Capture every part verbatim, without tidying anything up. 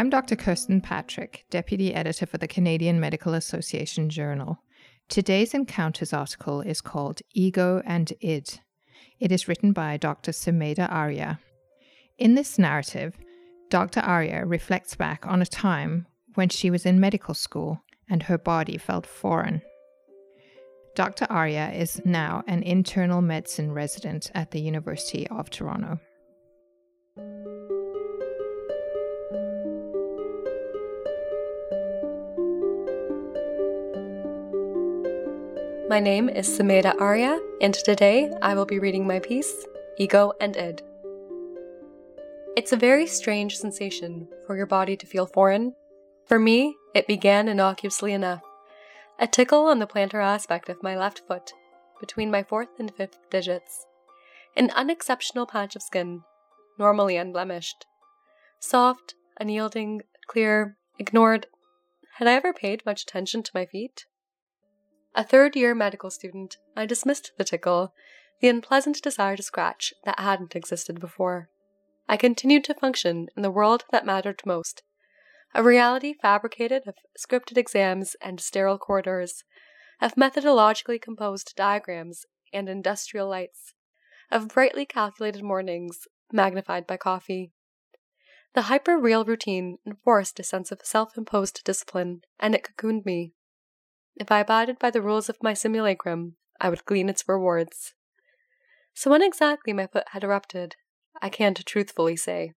I'm Doctor Kirsten Patrick, Deputy Editor for the Canadian Medical Association Journal. Today's Encounters article is called Ego and Id. It is written by Doctor Sumedha Arya. In this narrative, Doctor Arya reflects back on a time when she was in medical school and her body felt foreign. Doctor Arya is now an internal medicine resident at the University of Toronto. My name is Sumedha Arya, and today I will be reading my piece, Ego and Id. It's a very strange sensation for your body to feel foreign. For me, it began innocuously enough. A tickle on the plantar aspect of my left foot, between my fourth and fifth digits. An unexceptional patch of skin, normally unblemished. Soft, unyielding, clear, ignored. Had I ever paid much attention to my feet? A third-year medical student, I dismissed the tickle, the unpleasant desire to scratch that hadn't existed before. I continued to function in the world that mattered most, a reality fabricated of scripted exams and sterile corridors, of methodologically composed diagrams and industrial lights, of brightly calculated mornings magnified by coffee. The hyper-real routine enforced a sense of self-imposed discipline, and it cocooned me. If I abided by the rules of my simulacrum, I would glean its rewards. So when exactly my foot had erupted, I can't truthfully say.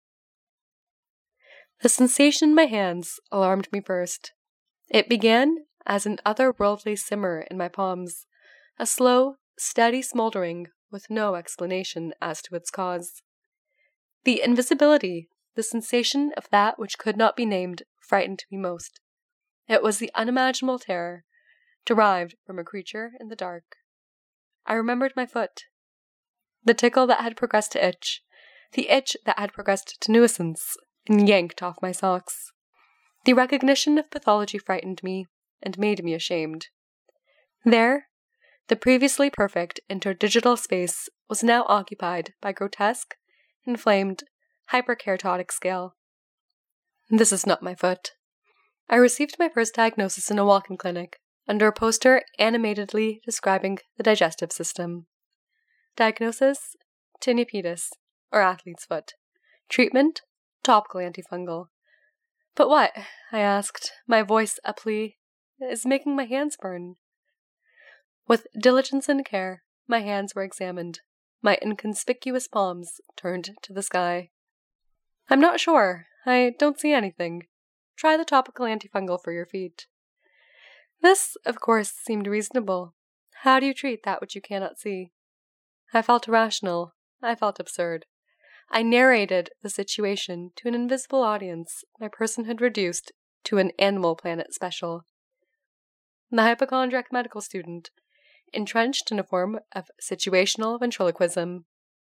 The sensation in my hands alarmed me first. It began as an otherworldly simmer in my palms, a slow, steady smoldering with no explanation as to its cause. The invisibility, the sensation of that which could not be named, frightened me most. It was the unimaginable terror derived from a creature in the dark. I remembered my foot. The tickle that had progressed to itch, the itch that had progressed to nuisance, and yanked off my socks. The recognition of pathology frightened me, and made me ashamed. There, the previously perfect interdigital space was now occupied by grotesque, inflamed, hyperkeratotic scale. This is not my foot. I received my first diagnosis in a walk-in clinic, under a poster animatedly describing the digestive system. Diagnosis: tinea pedis, or athlete's foot. Treatment: topical antifungal. But what, I asked, my voice a plea, is making my hands burn? With diligence and care, my hands were examined, my inconspicuous palms turned to the sky. I'm not sure. I don't see anything. Try the topical antifungal for your feet. This, of course, seemed reasonable. How do you treat that which you cannot see? I felt irrational. I felt absurd. I narrated the situation to an invisible audience my personhood reduced to an Animal Planet special. The hypochondriac medical student, entrenched in a form of situational ventriloquism.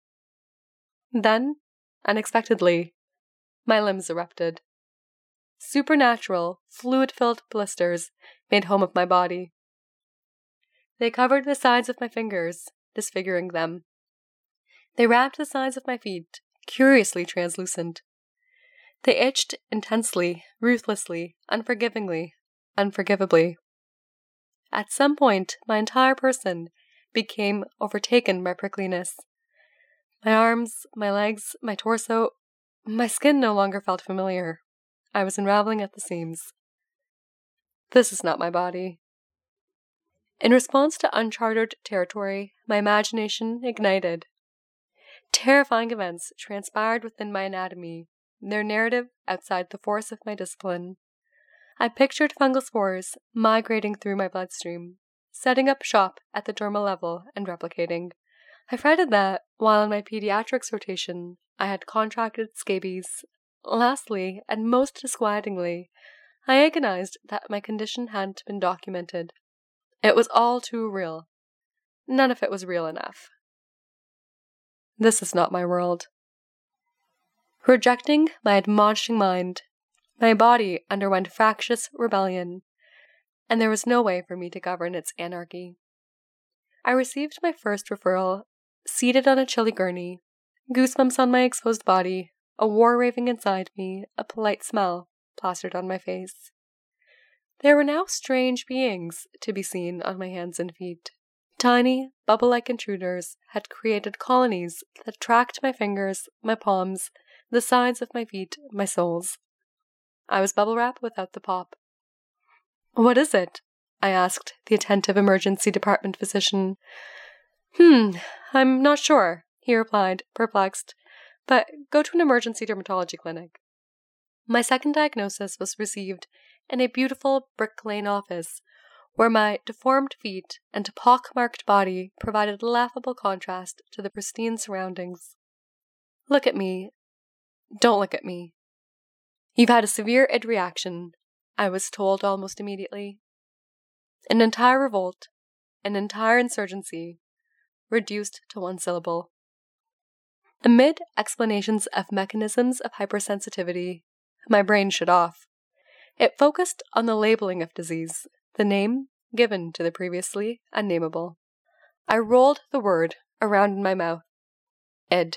Then, unexpectedly, my limbs erupted. Supernatural, fluid-filled blisters made home of my body. They covered the sides of my fingers, disfiguring them. They wrapped the sides of my feet, curiously translucent. They itched intensely, ruthlessly, unforgivingly, unforgivably. At some point, my entire person became overtaken by prickliness. My arms, my legs, my torso, my skin no longer felt familiar. I was unraveling at the seams. This is not my body. In response to uncharted territory, my imagination ignited. Terrifying events transpired within my anatomy, their narrative outside the force of my discipline. I pictured fungal spores migrating through my bloodstream, setting up shop at the dermal level and replicating. I fretted that, while in my pediatrics rotation, I had contracted scabies. Lastly, and most disquietingly, I agonized that my condition hadn't been documented. It was all too real. None of it was real enough. This is not my world. Rejecting my admonishing mind, my body underwent fractious rebellion, and there was no way for me to govern its anarchy. I received my first referral, seated on a chilly gurney, goosebumps on my exposed body, a war raving inside me, a polite smell, plastered on my face. There were now strange beings to be seen on my hands and feet. Tiny, bubble-like intruders had created colonies that tracked my fingers, my palms, the sides of my feet, my soles. I was bubble wrap without the pop. "What is it?" I asked the attentive emergency department physician. Hmm, I'm not sure, he replied, perplexed, but go to an emergency dermatology clinic. My second diagnosis was received in a beautiful brick lane office, where my deformed feet and pock-marked body provided laughable contrast to the pristine surroundings. "Look at me. Don't look at me. You've had a severe id reaction," I was told almost immediately. An entire revolt, an entire insurgency, reduced to one syllable. Amid explanations of mechanisms of hypersensitivity, my brain shut off. It focused on the labeling of disease, the name given to the previously unnameable. I rolled the word around in my mouth. Id.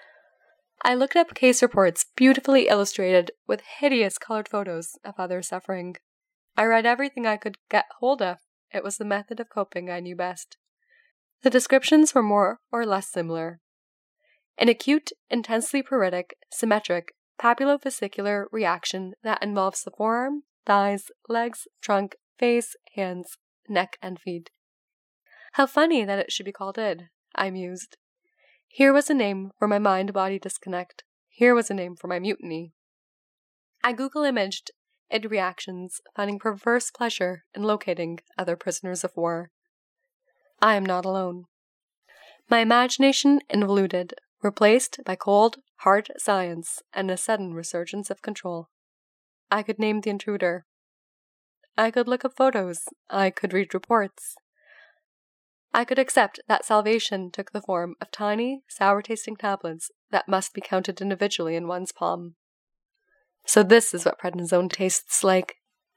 I looked up case reports beautifully illustrated with hideous colored photos of others suffering. I read everything I could get hold of. It was the method of coping I knew best. The descriptions were more or less similar. An acute, intensely pruritic, symmetric, papullovesicular reaction that involves the forearm, thighs, legs, trunk, face, hands, neck, and feet. How funny that it should be called id, I mused. Here was a name for my mind-body disconnect. Here was a name for my mutiny. I Google imaged id reactions, finding perverse pleasure in locating other prisoners of war. I am not alone. My imagination involuted, replaced by cold, hard science and a sudden resurgence of control. I could name the intruder. I could look up photos. I could read reports. I could accept that salvation took the form of tiny, sour-tasting tablets that must be counted individually in one's palm. So this is what prednisone tastes like.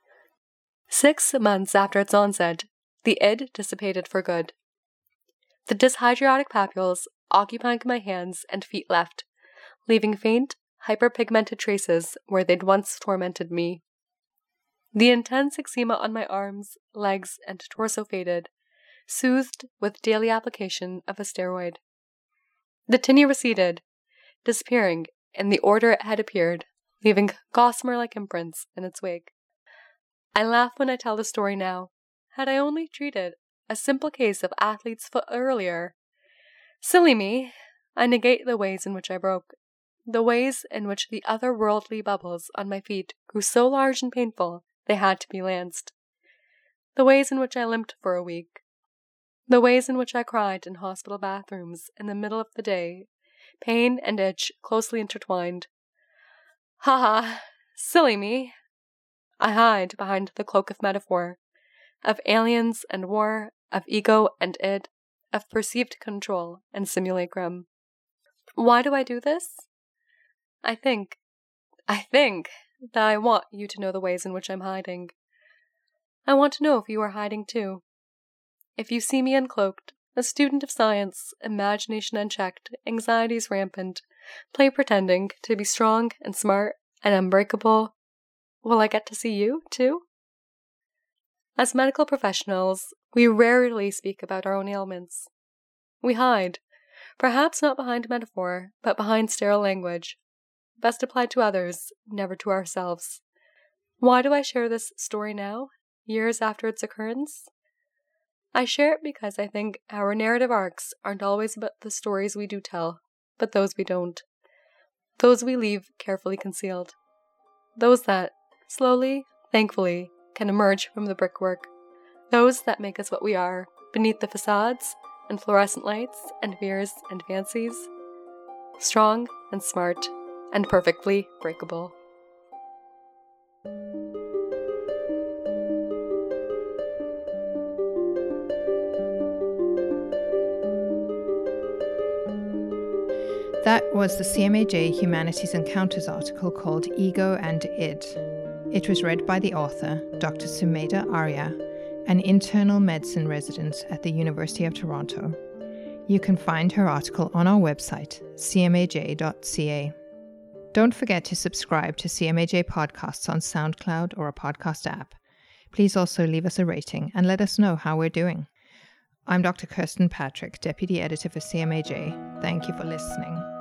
Six months after its onset, the id dissipated for good. The dyshydrotic papules occupying my hands and feet left, leaving faint, hyperpigmented traces where they'd once tormented me. The intense eczema on my arms, legs, and torso faded, soothed with daily application of a steroid. The tinea receded, disappearing in the order it had appeared, leaving gossamer-like imprints in its wake. I laugh when I tell the story now. Had I only treated a simple case of athlete's foot earlier? Silly me, I negate the ways in which I broke, the ways in which the otherworldly bubbles on my feet grew so large and painful they had to be lanced, the ways in which I limped for a week, the ways in which I cried in hospital bathrooms in the middle of the day, pain and itch closely intertwined. Ha ha, silly me. I hide behind the cloak of metaphor, of aliens and war, of ego and id, of perceived control and simulacrum. Why do I do this? I think, I think that I want you to know the ways in which I'm hiding. I want to know if you are hiding too. If you see me uncloaked, a student of science, imagination unchecked, anxieties rampant, play pretending to be strong and smart and unbreakable, will I get to see you too? As medical professionals, we rarely speak about our own ailments. We hide, perhaps not behind metaphor, but behind sterile language, best applied to others, never to ourselves. Why do I share this story now, years after its occurrence? I share it because I think our narrative arcs aren't always about the stories we do tell, but those we don't. Those we leave carefully concealed. Those that, slowly, thankfully, can emerge from the brickwork. Those that make us what we are, beneath the facades and fluorescent lights and fears and fancies. Strong and smart and perfectly breakable. That was the C M A J Humanities Encounters article called Ego and Id. It was read by the author, Doctor Sumedha Arya, an internal medicine resident at the University of Toronto. You can find her article on our website, c m a j dot c a. Don't forget to subscribe to C M A J Podcasts on SoundCloud or a podcast app. Please also leave us a rating and let us know how we're doing. I'm Doctor Kirsten Patrick, Deputy Editor for C M A J. Thank you for listening.